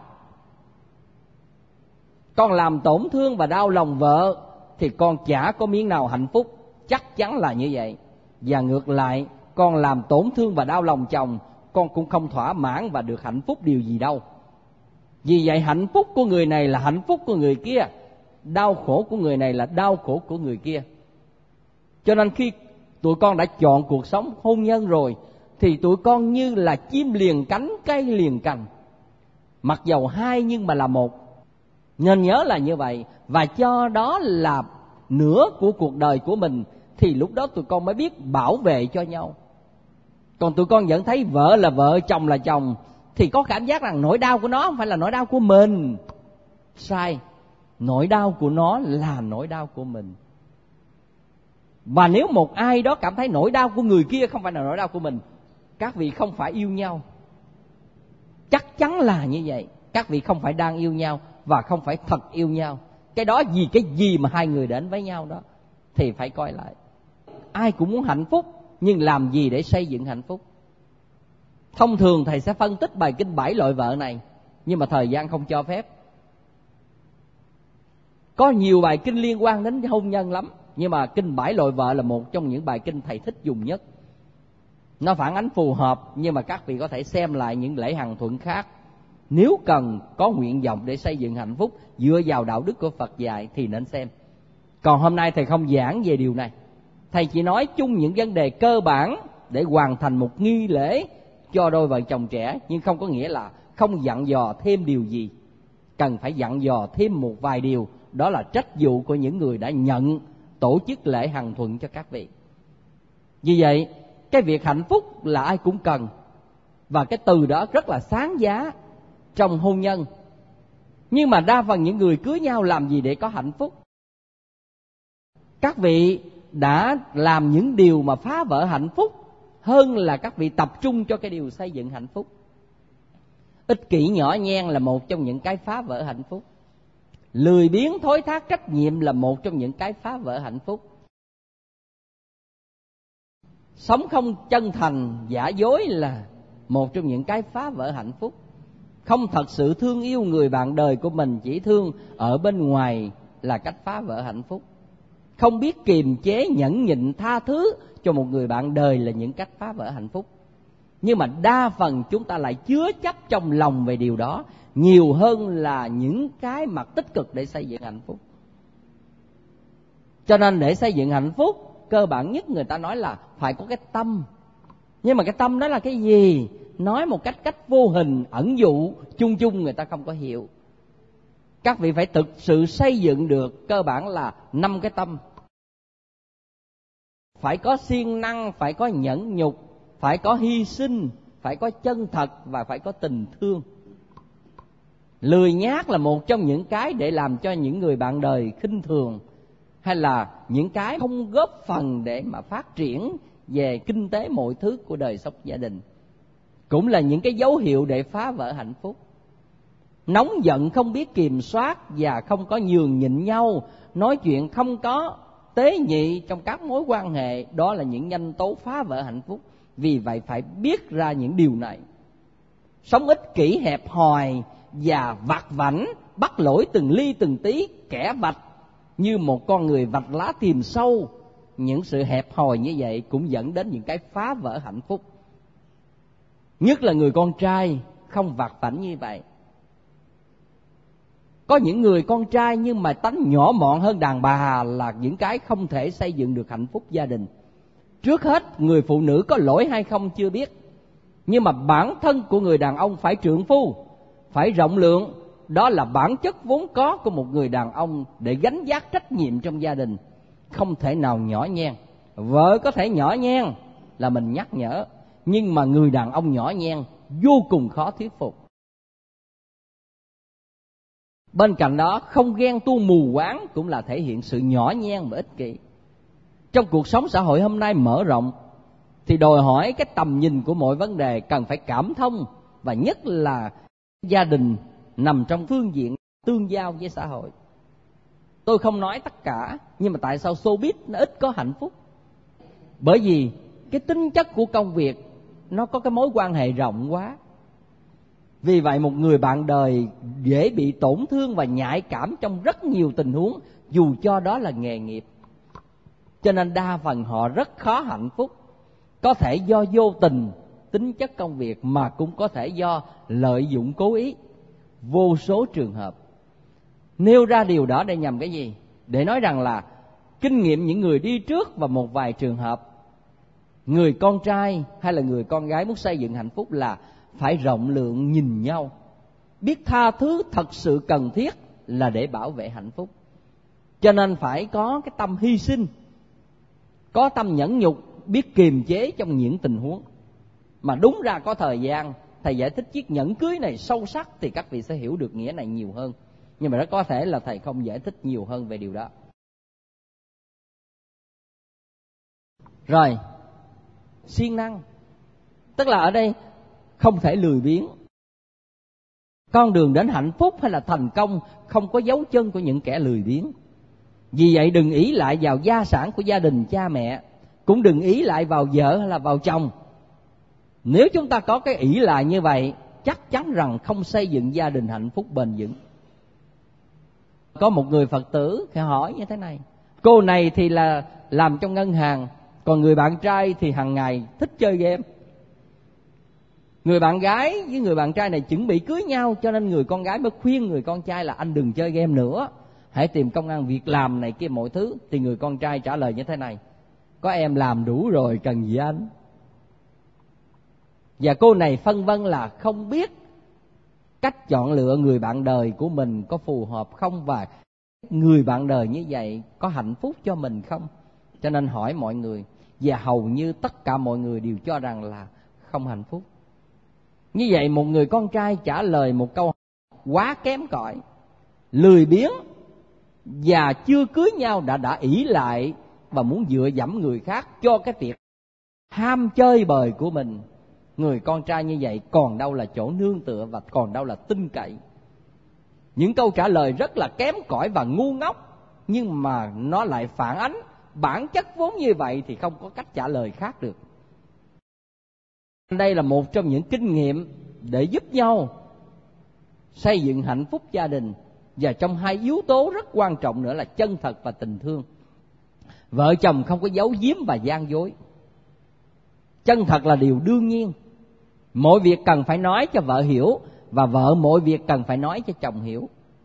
Con làm tổn thương và đau lòng vợ thì con chả có miếng nào hạnh phúc, chắc chắn là như vậy. Và ngược lại, con làm tổn thương và đau lòng chồng, con cũng không thỏa mãn và được hạnh phúc điều gì đâu. Vì vậy hạnh phúc của người này là hạnh phúc của người kia, đau khổ của người này là đau khổ của người kia. Cho nên khi tụi con đã chọn cuộc sống hôn nhân rồi thì tụi con như là chim liền cánh, cây liền cành, mặc dầu hai nhưng mà là một. Nên nhớ là như vậy. Và cho đó là nửa của cuộc đời của mình, thì lúc đó tụi con mới biết bảo vệ cho nhau. Còn tụi con vẫn thấy vợ là vợ, chồng là chồng, thì có cảm giác rằng nỗi đau của nó không phải là nỗi đau của mình. Sai. Nỗi đau của nó là nỗi đau của mình. Và nếu một ai đó cảm thấy nỗi đau của người kia không phải là nỗi đau của mình, các vị không phải yêu nhau. Chắc chắn là như vậy. Các vị không phải đang yêu nhau và không phải thật yêu nhau. Cái đó vì cái gì mà hai người đến với nhau đó thì phải coi lại. Ai cũng muốn hạnh phúc, nhưng làm gì để xây dựng hạnh phúc? Thông thường thầy sẽ phân tích bài kinh bảy loại vợ này, nhưng mà thời gian không cho phép. Có nhiều bài kinh liên quan đến hôn nhân lắm, nhưng mà kinh bảy loại vợ là một trong những bài kinh thầy thích dùng nhất. Nó phản ánh phù hợp, nhưng mà các vị có thể xem lại những lễ hằng thuận khác. Nếu cần có nguyện vọng để xây dựng hạnh phúc dựa vào đạo đức của Phật dạy thì nên xem. Còn hôm nay thầy không giảng về điều này. Thầy chỉ nói chung những vấn đề cơ bản để hoàn thành một nghi lễ cho đôi vợ chồng trẻ, nhưng không có nghĩa là không dặn dò thêm điều gì. Cần phải dặn dò thêm một vài điều, đó là trách vụ của những người đã nhận tổ chức lễ hằng thuận cho các vị. Vì vậy, cái việc hạnh phúc là ai cũng cần, và cái từ đó rất là sáng giá trong hôn nhân. Nhưng mà đa phần những người cưới nhau làm gì để có hạnh phúc? Các vị đã làm những điều mà phá vỡ hạnh phúc hơn là các vị tập trung cho cái điều xây dựng hạnh phúc. Ích kỷ nhỏ nhen là một trong những cái phá vỡ hạnh phúc. Lười biếng thối thác trách nhiệm là một trong những cái phá vỡ hạnh phúc. Sống không chân thành, giả dối là một trong những cái phá vỡ hạnh phúc. Không thật sự thương yêu người bạn đời của mình, chỉ thương ở bên ngoài là cách phá vỡ hạnh phúc. Không biết kiềm chế, nhẫn nhịn, tha thứ cho một người bạn đời là những cách phá vỡ hạnh phúc. Nhưng mà đa phần chúng ta lại chứa chấp trong lòng về điều đó nhiều hơn là những cái mặt tích cực để xây dựng hạnh phúc. Cho nên để xây dựng hạnh phúc, cơ bản nhất người ta nói là phải có cái tâm. Nhưng mà cái tâm đó là cái gì? Nói một cách cách vô hình, ẩn dụ, chung chung người ta không có hiểu. Các vị phải thực sự xây dựng được cơ bản là năm cái tâm. Phải có siêng năng, phải có nhẫn nhục, phải có hy sinh, phải có chân thật và phải có tình thương. Lười nhác là một trong những cái để làm cho những người bạn đời khinh thường, hay là những cái không góp phần để mà phát triển về kinh tế mọi thứ của đời sống gia đình, cũng là những cái dấu hiệu để phá vỡ hạnh phúc. Nóng giận không biết kiềm soát và không có nhường nhịn nhau, nói chuyện không có tế nhị trong các mối quan hệ, đó là những nhân tố phá vỡ hạnh phúc. Vì vậy phải biết ra những điều này. Sống ích kỷ hẹp hòi và vặt vãnh, bắt lỗi từng ly từng tí, kẻ vạch như một con người vạch lá tìm sâu. Những sự hẹp hòi như vậy cũng dẫn đến những cái phá vỡ hạnh phúc. Nhất là người con trai không vặt vãnh như vậy. Có những người con trai nhưng mà tánh nhỏ mọn hơn đàn bà là những cái không thể xây dựng được hạnh phúc gia đình. Trước hết, người phụ nữ có lỗi hay không chưa biết, nhưng mà bản thân của người đàn ông phải trượng phu, phải rộng lượng. Đó là bản chất vốn có của một người đàn ông để gánh vác trách nhiệm trong gia đình. Không thể nào nhỏ nhen. Vợ có thể nhỏ nhen là mình nhắc nhở, nhưng mà người đàn ông nhỏ nhen vô cùng khó thuyết phục. Bên cạnh đó, không ghen tuông mù quáng cũng là thể hiện sự nhỏ nhen và ích kỷ. Trong cuộc sống xã hội hôm nay mở rộng thì đòi hỏi cái tầm nhìn của mọi vấn đề cần phải cảm thông, và nhất là gia đình nằm trong phương diện tương giao với xã hội. Tôi không nói tất cả, nhưng mà tại sao showbiz nó ít có hạnh phúc? Bởi vì cái tính chất của công việc nó có cái mối quan hệ rộng quá. Vì vậy một người bạn đời dễ bị tổn thương và nhạy cảm trong rất nhiều tình huống, dù cho đó là nghề nghiệp. Cho nên đa phần họ rất khó hạnh phúc. Có thể do vô tình tính chất công việc, mà cũng có thể do lợi dụng cố ý. Vô số trường hợp. Nêu ra điều đó để nhằm cái gì? Để nói rằng là kinh nghiệm những người đi trước và một vài trường hợp người con trai hay là người con gái muốn xây dựng hạnh phúc là phải rộng lượng nhìn nhau, biết tha thứ thật sự cần thiết là để bảo vệ hạnh phúc. Cho nên phải có cái tâm hy sinh, có tâm nhẫn nhục, biết kiềm chế trong những tình huống. Mà đúng ra có thời gian thầy giải thích chiếc nhẫn cưới này sâu sắc thì các vị sẽ hiểu được nghĩa này nhiều hơn. Nhưng mà rất có thể là thầy không giải thích nhiều hơn về điều đó. Rồi, siêng năng, tức là ở đây không thể lười biếng. Con đường đến hạnh phúc hay là thành công không có dấu chân của những kẻ lười biếng. Vì vậy đừng ỷ lại vào gia sản của gia đình cha mẹ, cũng đừng ỷ lại vào vợ hay là vào chồng. Nếu chúng ta có cái ỷ lại như vậy, chắc chắn rằng không xây dựng gia đình hạnh phúc bền vững. Có một người Phật tử hỏi như thế này: cô này thì là làm trong ngân hàng, còn người bạn trai thì hàng ngày thích chơi game. Người bạn gái với người bạn trai này chuẩn bị cưới nhau, cho nên người con gái mới khuyên người con trai là anh đừng chơi game nữa, hãy tìm công ăn việc làm này kia mọi thứ. Thì người con trai trả lời như thế này: có em làm đủ rồi, cần gì anh? Và cô này phân vân là không biết cách chọn lựa người bạn đời của mình có phù hợp không, và người bạn đời như vậy có hạnh phúc cho mình không. Cho nên hỏi mọi người, và hầu như tất cả mọi người đều cho rằng là không hạnh phúc. Như vậy một người con trai trả lời một câu quá kém cỏi, lười biếng và chưa cưới nhau đã đã ỷ lại và muốn dựa dẫm người khác cho cái việc ham chơi bời của mình. Người con trai như vậy còn đâu là chỗ nương tựa và còn đâu là tin cậy. Những câu trả lời rất là kém cỏi và ngu ngốc, nhưng mà nó lại phản ánh bản chất vốn như vậy thì không có cách trả lời khác được. Đây là một trong những kinh nghiệm để giúp nhau xây dựng hạnh phúc gia đình. Và trong hai yếu tố rất quan trọng nữa là chân thật và tình thương. Vợ chồng không có giấu giếm và gian dối. Chân thật là điều đương nhiên. Mọi việc cần phải nói cho vợ hiểu, và vợ mọi việc cần phải nói cho chồng hiểu.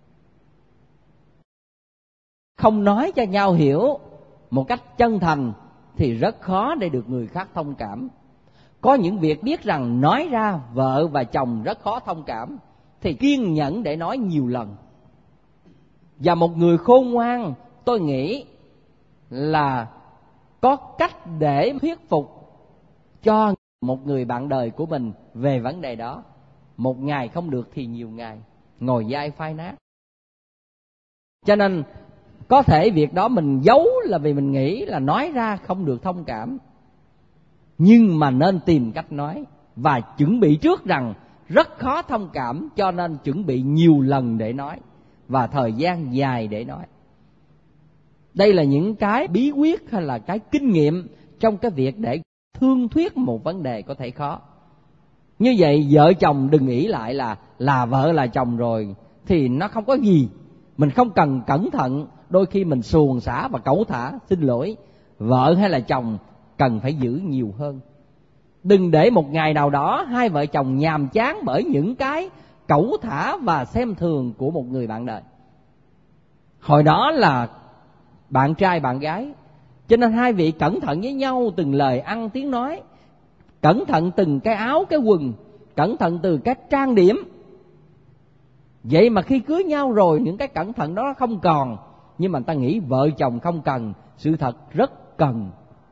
Không nói cho nhau hiểu một cách chân thành thì rất khó để được người khác thông cảm. Có những việc biết rằng nói ra vợ và chồng rất khó thông cảm thì kiên nhẫn để nói nhiều lần. Và một người khôn ngoan, tôi nghĩ là có cách để thuyết phục cho một người bạn đời của mình về vấn đề đó. Một ngày không được thì nhiều ngày, ngồi dai phai nát. Cho nên có thể việc đó mình giấu là vì mình nghĩ là nói ra không được thông cảm. Nhưng mà nên tìm cách nói và chuẩn bị trước rằng rất khó thông cảm, cho nên chuẩn bị nhiều lần để nói và thời gian dài để nói. Đây là những cái bí quyết hay là cái kinh nghiệm trong cái việc để thương thuyết một vấn đề có thể khó. Như vậy vợ chồng đừng nghĩ lại là là vợ là chồng rồi thì nó không có gì, mình không cần cẩn thận, đôi khi mình xuồng xả và cẩu thả. Xin lỗi, vợ hay là chồng cần phải giữ nhiều hơn. Đừng để một ngày nào đó hai vợ chồng nhàm chán bởi những cái cẩu thả và xem thường của một người bạn đời. Hồi đó là bạn trai bạn gái, cho nên hai vị cẩn thận với nhau từng lời ăn tiếng nói, cẩn thận từng cái áo cái quần, cẩn thận từ cái trang điểm. Vậy mà khi cưới nhau rồi những cái cẩn thận đó không còn. Nhưng mà người ta nghĩ vợ chồng không cần, sự thật rất cần.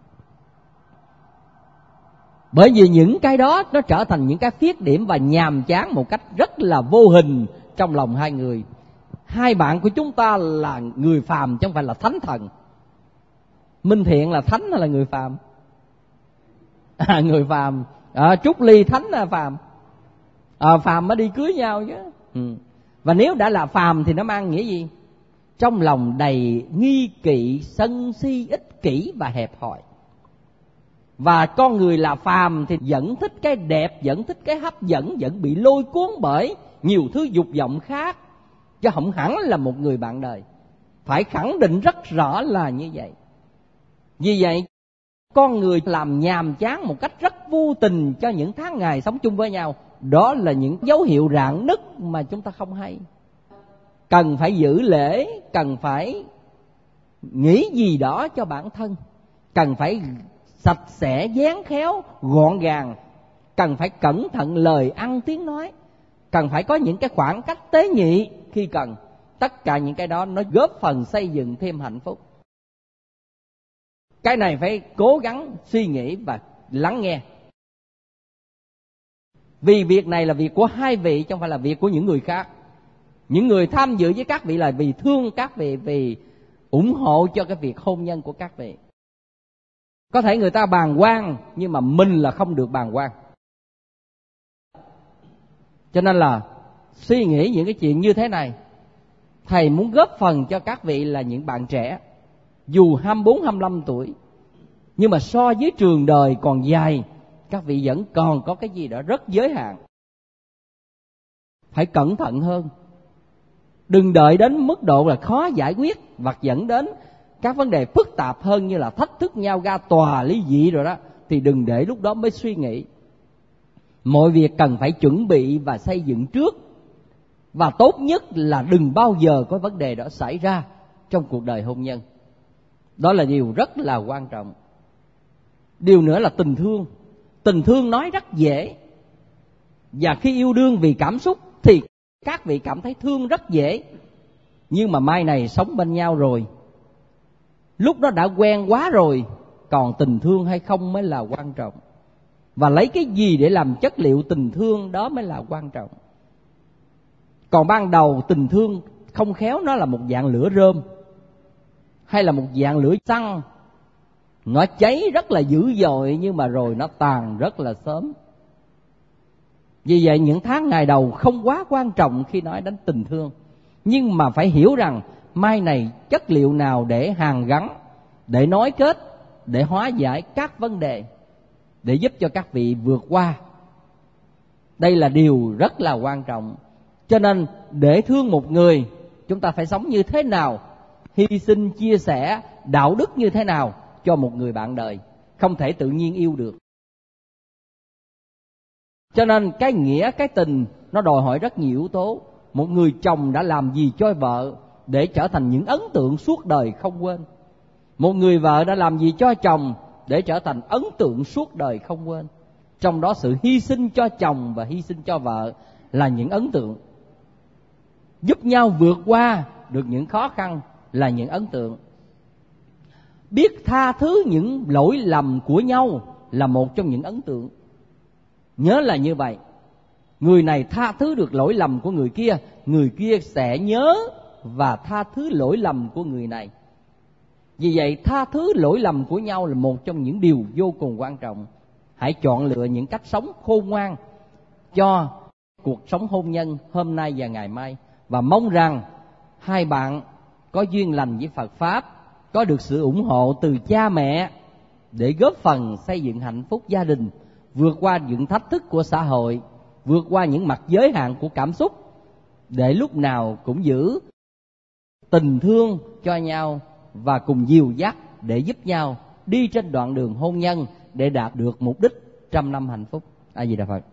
Bởi vì những cái đó nó trở thành những cái khuyết điểm và nhàm chán một cách rất là vô hình trong lòng hai người. Hai bạn của chúng ta là người phàm chứ không phải là thánh thần. Minh Thiện là thánh hay là người phàm? À, người phàm. À, Trúc Ly thánh là phàm. À, phàm mới đi cưới nhau chứ. Ừ. Và nếu đã là phàm thì nó mang nghĩa gì? Trong lòng đầy nghi kỵ, sân si, ích kỷ và hẹp hòi. Và con người là phàm thì vẫn thích cái đẹp, vẫn thích cái hấp dẫn, vẫn bị lôi cuốn bởi nhiều thứ dục vọng khác, chứ không hẳn là một người bạn đời. Phải khẳng định rất rõ là như vậy. Vì vậy, con người làm nhàm chán một cách rất vô tình cho những tháng ngày sống chung với nhau. Đó là những dấu hiệu rạn nứt mà chúng ta không hay. Cần phải giữ lễ, cần phải nghĩ gì đó cho bản thân, cần phải sạch sẽ, dáng khéo, gọn gàng, cần phải cẩn thận lời ăn tiếng nói, cần phải có những cái khoảng cách tế nhị khi cần. Tất cả những cái đó nó góp phần xây dựng thêm hạnh phúc. Cái này phải cố gắng suy nghĩ và lắng nghe. Vì việc này là việc của hai vị, chứ không phải là việc của những người khác. Những người tham dự với các vị là vì thương các vị, vì ủng hộ cho cái việc hôn nhân của các vị. Có thể người ta bàng quan, nhưng mà mình là không được bàng quan. Cho nên là suy nghĩ những cái chuyện như thế này. Thầy muốn góp phần cho các vị là những bạn trẻ, dù hai mươi bốn, hai mươi lăm tuổi, nhưng mà so với trường đời còn dài, các vị vẫn còn có cái gì đó rất giới hạn. Phải cẩn thận hơn. Đừng đợi đến mức độ là khó giải quyết và dẫn đến các vấn đề phức tạp hơn như là thách thức nhau ra tòa ly dị rồi đó, thì đừng để lúc đó mới suy nghĩ. Mọi việc cần phải chuẩn bị và xây dựng trước. Và tốt nhất là đừng bao giờ có vấn đề đó xảy ra trong cuộc đời hôn nhân. Đó là điều rất là quan trọng. Điều nữa là tình thương. Tình thương nói rất dễ. Và khi yêu đương vì cảm xúc thì các vị cảm thấy thương rất dễ. Nhưng mà mai này sống bên nhau rồi, lúc đó đã quen quá rồi, còn tình thương hay không mới là quan trọng. Và lấy cái gì để làm chất liệu tình thương đó mới là quan trọng. Còn ban đầu tình thương không khéo nó là một dạng lửa rơm, hay là một dạng lửa xăng. Nó cháy rất là dữ dội nhưng mà rồi nó tàn rất là sớm. Vì vậy những tháng ngày đầu không quá quan trọng khi nói đến tình thương. Nhưng mà phải hiểu rằng mai này chất liệu nào để hàn gắn, để nối kết, để hóa giải các vấn đề, để giúp cho các vị vượt qua. Đây là điều rất là quan trọng. Cho nên để thương một người, chúng ta phải sống như thế nào, hy sinh, chia sẻ, đạo đức như thế nào cho một người bạn đời. Không thể tự nhiên yêu được. Cho nên cái nghĩa, cái tình nó đòi hỏi rất nhiều yếu tố. Một người chồng đã làm gì cho vợ để trở thành những ấn tượng suốt đời không quên. Một người vợ đã làm gì cho chồng để trở thành ấn tượng suốt đời không quên. Trong đó sự hy sinh cho chồng và hy sinh cho vợ là những ấn tượng. Giúp nhau vượt qua được những khó khăn là những ấn tượng. Biết tha thứ những lỗi lầm của nhau là một trong những ấn tượng. Nhớ là như vậy. Người này tha thứ được lỗi lầm của người kia, người kia sẽ nhớ và tha thứ lỗi lầm của người này. Vì vậy tha thứ lỗi lầm của nhau là một trong những điều vô cùng quan trọng. Hãy chọn lựa những cách sống khôn ngoan cho cuộc sống hôn nhân hôm nay và ngày mai. Và mong rằng hai bạn có duyên lành với Phật Pháp, có được sự ủng hộ từ cha mẹ để góp phần xây dựng hạnh phúc gia đình, vượt qua những thách thức của xã hội, vượt qua những mặt giới hạn của cảm xúc, để lúc nào cũng giữ tình thương cho nhau và cùng dìu dắt để giúp nhau đi trên đoạn đường hôn nhân để đạt được mục đích trăm năm hạnh phúc. A Di Đà Phật.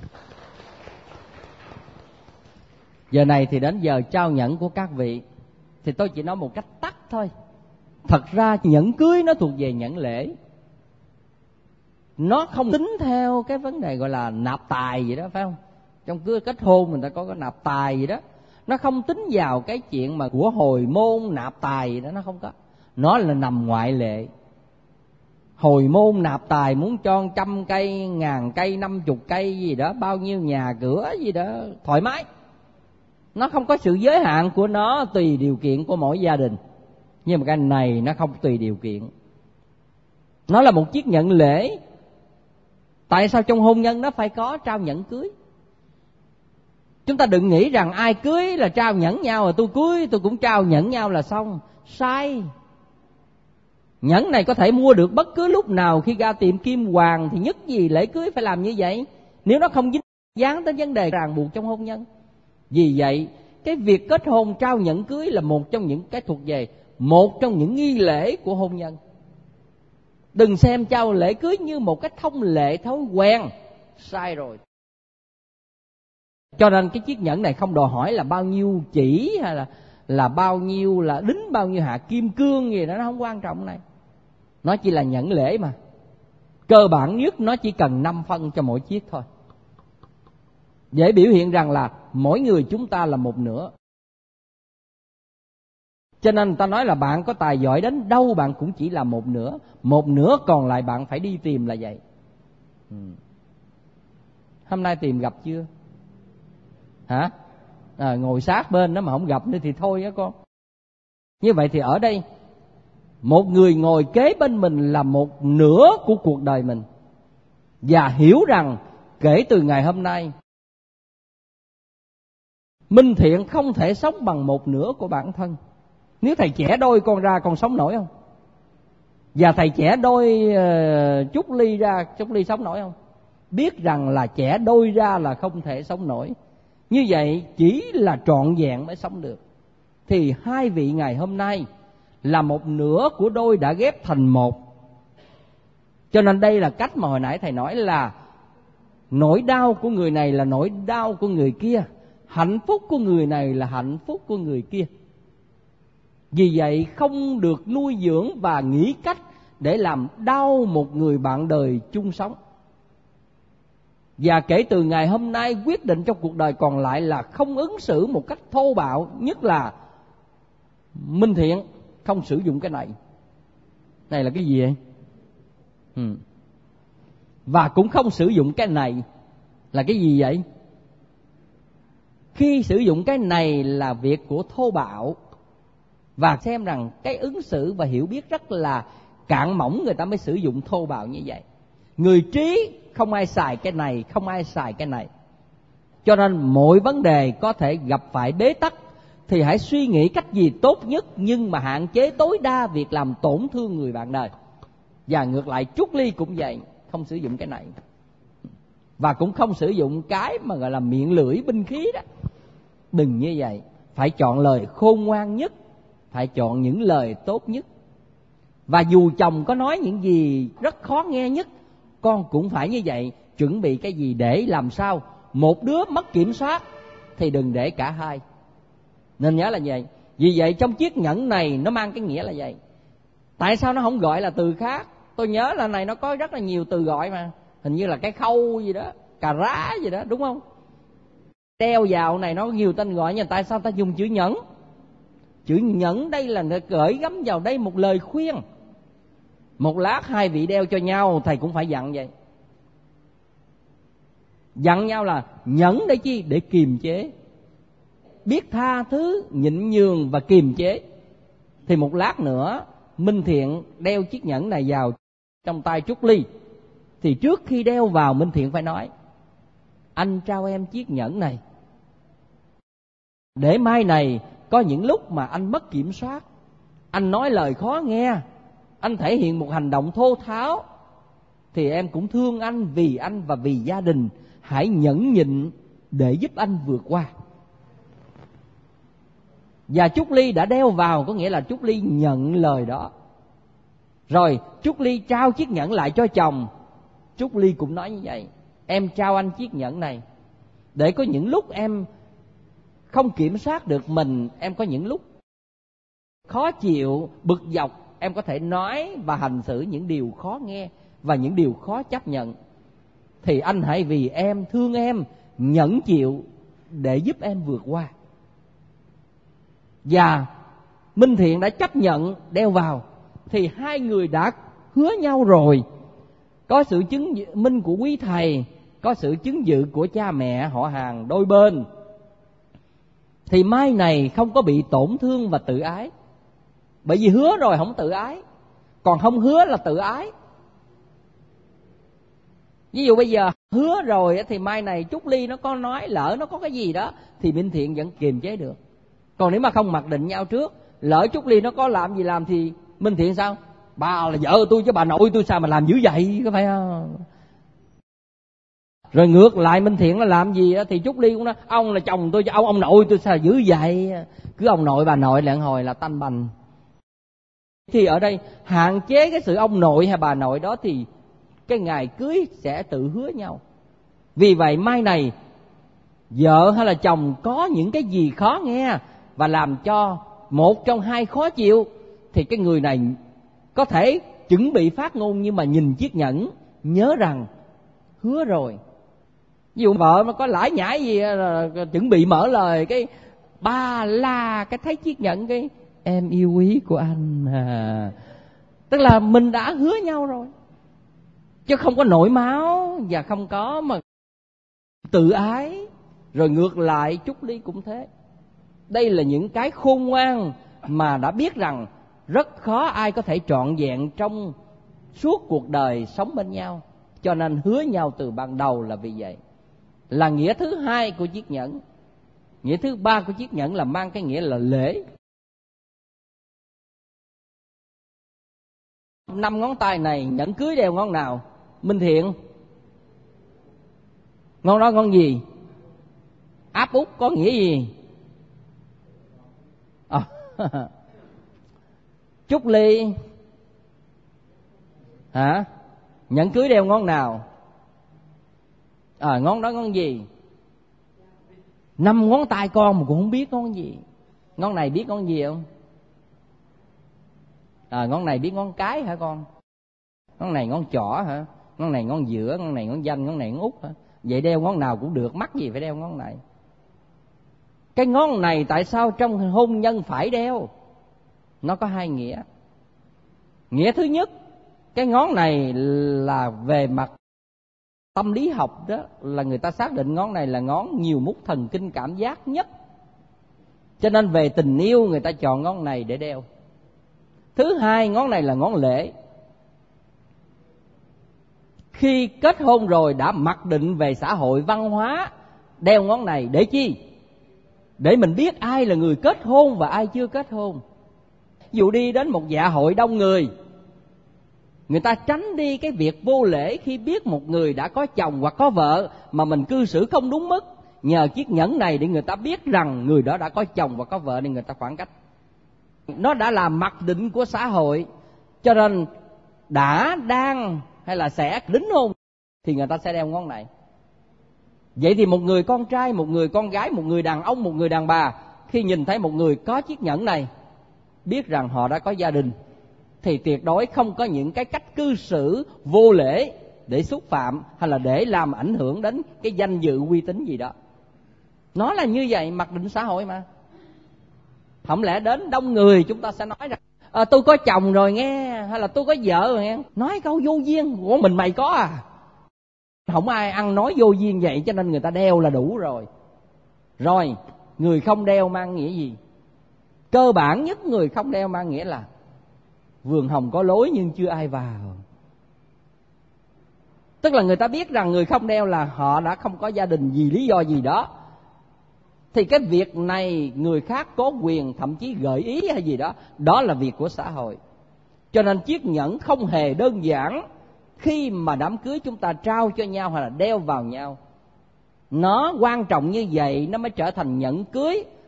Giờ này thì đến giờ trao nhẫn của các vị. Thì tôi chỉ nói một cách tắt thôi. Thật ra nhẫn cưới nó thuộc về nhẫn lễ. Nó không tính theo cái vấn đề gọi là nạp tài gì đó, phải không? Trong cưới kết hôn mình ta có cái nạp tài gì đó. Nó không tính vào cái chuyện mà của hồi môn nạp tài gì đó, nó không có. Nó là nằm ngoại lệ. Hồi môn nạp tài muốn cho trăm cây, ngàn cây, năm chục cây gì đó, bao nhiêu nhà cửa gì đó, thoải mái. Nó không có sự giới hạn của nó, tùy điều kiện của mỗi gia đình. Nhưng mà cái này nó không tùy điều kiện. Nó là một chiếc nhẫn lễ. Tại sao trong hôn nhân nó phải có trao nhẫn cưới? Chúng ta đừng nghĩ rằng ai cưới là trao nhẫn nhau, rồi tôi cưới tôi cũng trao nhẫn nhau là xong. Sai. Nhẫn này có thể mua được bất cứ lúc nào. Khi ra tiệm kim hoàng thì nhất gì lễ cưới phải làm như vậy, nếu nó không dính dáng tới vấn đề ràng buộc trong hôn nhân. Vì vậy cái việc kết hôn trao nhẫn cưới là một trong những cái thuộc về một trong những nghi lễ của hôn nhân. Đừng xem trao lễ cưới như một cái thông lệ thói quen. Sai rồi. Cho nên cái chiếc nhẫn này không đòi hỏi là bao nhiêu chỉ, hay là là bao nhiêu là đính bao nhiêu hạt kim cương gì đó, nó không quan trọng này. Nó chỉ là nhẫn lễ mà. Cơ bản nhất nó chỉ cần năm phân cho mỗi chiếc thôi. Để biểu hiện rằng là mỗi người chúng ta là một nửa. Cho nên người ta nói là bạn có tài giỏi đến đâu bạn cũng chỉ là một nửa. Một nửa còn lại bạn phải đi tìm là vậy. ừ. Hôm nay tìm gặp chưa? Hả? À, ngồi sát bên đó mà không gặp nữa thì thôi á con. Như vậy thì ở đây một người ngồi kế bên mình là một nửa của cuộc đời mình. Và hiểu rằng kể từ ngày hôm nay Minh Thiện không thể sống bằng một nửa của bản thân. Nếu thầy trẻ đôi con ra con sống nổi không? Và thầy trẻ đôi uh, Trúc Ly ra, Trúc Ly sống nổi không? Biết rằng là trẻ đôi ra là không thể sống nổi. Như vậy chỉ là trọn vẹn mới sống được. Thì hai vị ngày hôm nay là một nửa của đôi đã ghép thành một. Cho nên đây là cách mà hồi nãy thầy nói là nỗi đau của người này là nỗi đau của người kia, hạnh phúc của người này là hạnh phúc của người kia. Vì vậy không được nuôi dưỡng và nghĩ cách để làm đau một người bạn đời chung sống. Và kể từ ngày hôm nay quyết định trong cuộc đời còn lại là không ứng xử một cách thô bạo. Nhất là Minh Thiện không sử dụng cái này. Này là cái gì vậy? Ừ. Và cũng không sử dụng cái này. Là cái gì vậy? Khi sử dụng cái này là việc của thô bạo. Và xem rằng cái ứng xử và hiểu biết rất là cạn mỏng, người ta mới sử dụng thô bạo như vậy. Người trí không ai xài cái này, không ai xài cái này. Cho nên mỗi vấn đề có thể gặp phải bế tắc thì hãy suy nghĩ cách gì tốt nhất, nhưng mà hạn chế tối đa việc làm tổn thương người bạn đời. Và ngược lại Trúc Ly cũng vậy, không sử dụng cái này. Và cũng không sử dụng cái mà gọi là miệng lưỡi binh khí đó. Đừng như vậy. Phải chọn lời khôn ngoan nhất, phải chọn những lời tốt nhất. Và dù chồng có nói những gì rất khó nghe nhất, con cũng phải như vậy. Chuẩn bị cái gì để làm sao một đứa mất kiểm soát thì đừng để cả hai. Nên nhớ là vậy. Vì vậy trong chiếc nhẫn này nó mang cái nghĩa là vậy. Tại sao nó không gọi là từ khác? Tôi nhớ là này nó có rất là nhiều từ gọi mà. Hình như là cái khâu gì đó, cà rá gì đó, đúng không? Đeo vào này nó có nhiều tên gọi, nhưng tại sao ta dùng chữ nhẫn? Chữ nhẫn đây là gửi gắm vào đây một lời khuyên. Một lát hai vị đeo cho nhau, thầy cũng phải dặn vậy. Dặn nhau là nhẫn để chi? Để kiềm chế. Biết tha thứ, nhịn nhường và kiềm chế. Thì một lát nữa Minh Thiện đeo chiếc nhẫn này vào trong tay Trúc Ly, thì trước khi đeo vào Minh Thiện phải nói: anh trao em chiếc nhẫn này để mai này có những lúc mà anh mất kiểm soát, anh nói lời khó nghe, anh thể hiện một hành động thô tháo, thì em cũng thương anh, vì anh và vì gia đình. Hãy nhẫn nhịn để giúp anh vượt qua. Và Trúc Ly đã đeo vào, có nghĩa là Trúc Ly nhận lời đó. Rồi Trúc Ly trao chiếc nhẫn lại cho chồng. Trúc Ly cũng nói như vậy: em trao anh chiếc nhẫn này, để có những lúc em không kiểm soát được mình, em có những lúc khó chịu, bực dọc, em có thể nói và hành xử những điều khó nghe và những điều khó chấp nhận, thì anh hãy vì em, thương em, nhẫn chịu để giúp em vượt qua. Và Minh Thiện đã chấp nhận đeo vào, thì hai người đã hứa nhau rồi. Có sự chứng minh của quý thầy, có sự chứng dự của cha mẹ họ hàng đôi bên, thì mai này không có bị tổn thương và tự ái. Bởi vì hứa rồi không tự ái, còn không hứa là tự ái. Ví dụ bây giờ hứa rồi thì mai này Trúc Ly nó có nói, lỡ nó có cái gì đó thì Minh Thiện vẫn kiềm chế được. Còn nếu mà không mặc định nhau trước, lỡ Trúc Ly nó có làm gì làm thì Minh Thiện sao? Bà là vợ tôi chứ bà nội tôi sao mà làm dữ vậy, có phải không? Rồi ngược lại Minh Thiện nó làm gì đó thì Trúc Ly cũng nói: ông là chồng tôi chứ ông ông nội tôi sao dữ vậy. Cứ ông nội bà nội lạng hồi là tanh bành. Thì ở đây hạn chế cái sự ông nội hay bà nội đó, thì cái ngày cưới sẽ tự hứa nhau. Vì vậy mai này vợ hay là chồng có những cái gì khó nghe và làm cho một trong hai khó chịu, thì cái người này có thể chuẩn bị phát ngôn, nhưng mà nhìn chiếc nhẫn nhớ rằng hứa rồi. Ví dụ vợ mà có lải nhải gì là chuẩn bị mở lời, cái ba la cái thấy chiếc nhẫn cái em yêu quý của anh à. Tức là mình đã hứa nhau rồi, chứ không có nổi máu và không có mà tự ái. Rồi ngược lại Trúc Ly cũng thế. Đây là những cái khôn ngoan mà đã biết rằng rất khó ai có thể trọn vẹn trong suốt cuộc đời sống bên nhau, cho nên hứa nhau từ ban đầu là vì vậy. Là nghĩa thứ hai của chiếc nhẫn. Nghĩa thứ ba của chiếc nhẫn là mang cái nghĩa là lễ. Năm ngón tay này nhẫn cưới đeo ngón nào? Minh Thiện, ngón đó ngón gì? Áp út có nghĩa gì? À, Trúc Ly hả? Nhẫn cưới đeo ngón nào? À, ngón đó ngón gì? Năm ngón tay con mà cũng không biết ngón gì. Ngón này biết ngón gì không? À, ngón này biết ngón cái hả con? Ngón này ngón trỏ hả? Ngón này ngón giữa, ngón này ngón danh, ngón này ngón út hả? Vậy đeo ngón nào cũng được, mắc gì phải đeo ngón này? Cái ngón này tại sao trong hôn nhân phải đeo? Nó có hai nghĩa. Nghĩa thứ nhất, cái ngón này là về mặt tâm lý học đó, là người ta xác định ngón này là ngón nhiều mút thần kinh cảm giác nhất, cho nên về tình yêu người ta chọn ngón này để đeo. Thứ hai, ngón này là ngón lễ. Khi kết hôn rồi đã mặc định về xã hội văn hóa, đeo ngón này để chi? Để mình biết ai là người kết hôn và ai chưa kết hôn. Ví dụ đi đến một dạ hội đông người, người ta tránh đi cái việc vô lễ khi biết một người đã có chồng hoặc có vợ mà mình cư xử không đúng mức. Nhờ chiếc nhẫn này để người ta biết rằng người đó đã có chồng và có vợ, nên người ta khoảng cách. Nó đã là mặc định của xã hội, cho nên đã, đang hay là sẽ đính hôn thì người ta sẽ đeo ngón này. Vậy thì một người con trai, một người con gái, một người đàn ông, một người đàn bà, khi nhìn thấy một người có chiếc nhẫn này, biết rằng họ đã có gia đình, thì tuyệt đối không có những cái cách cư xử vô lễ để xúc phạm hay là để làm ảnh hưởng đến cái danh dự uy tín gì đó. Nó là như vậy, mặc định xã hội mà. Không lẽ đến đông người chúng ta sẽ nói rằng à, tôi có chồng rồi nghe, hay là tôi có vợ rồi nghe. Nói câu vô duyên của mình mày có à. Không ai ăn nói vô duyên vậy, cho nên người ta đeo là đủ rồi. Rồi, người không đeo mang nghĩa gì? Cơ bản nhất người không đeo mang nghĩa là vườn hồng có lối nhưng chưa ai vào. Tức là người ta biết rằng người không đeo là họ đã không có gia đình vì lý do gì đó, thì cái việc này người khác có quyền thậm chí gợi ý hay gì đó, đó là việc của xã hội. Cho nên chiếc nhẫn không hề đơn giản khi mà đám cưới chúng ta trao cho nhau hay là đeo vào nhau. Nó quan trọng như vậy nó mới trở thành nhẫn cưới,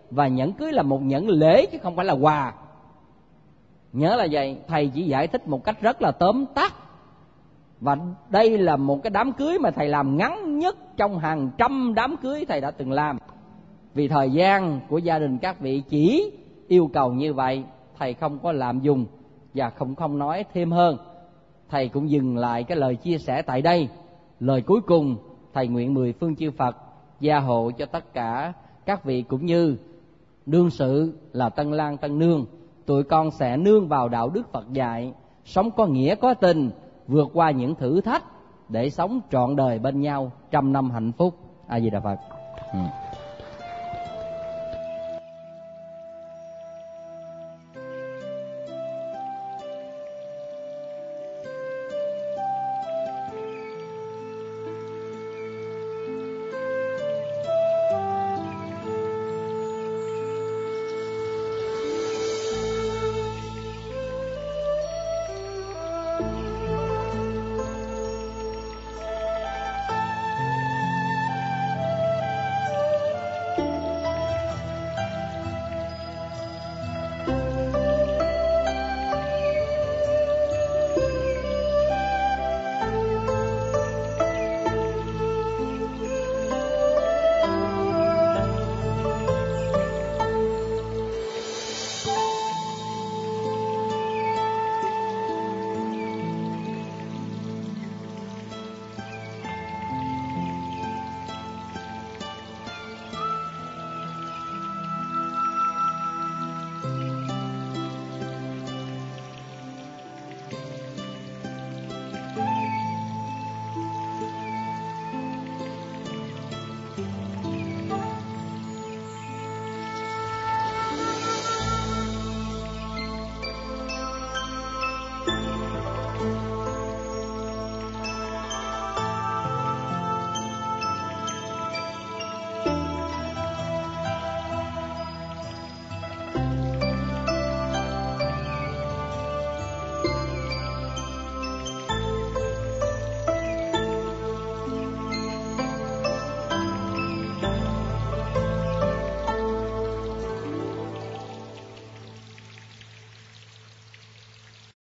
và nhẫn cưới là một nhẫn lễ chứ không phải là quà. Nhớ là vậy, thầy chỉ giải thích một cách rất là tóm tắt. Và đây là một cái đám cưới mà thầy làm ngắn nhất trong hàng trăm đám cưới thầy đã từng làm. Vì thời gian của gia đình các vị chỉ yêu cầu như vậy, thầy không có làm dùng và không không nói thêm hơn. Thầy cũng dừng lại cái lời chia sẻ tại đây. Lời cuối cùng, thầy nguyện mười phương chư Phật gia hộ cho tất cả các vị cũng như đương sự là tân lang tân nương, tụi con sẽ nương vào đạo đức Phật dạy, sống có nghĩa có tình, vượt qua những thử thách để sống trọn đời bên nhau trăm năm hạnh phúc. A Di Đà Phật. Ừ.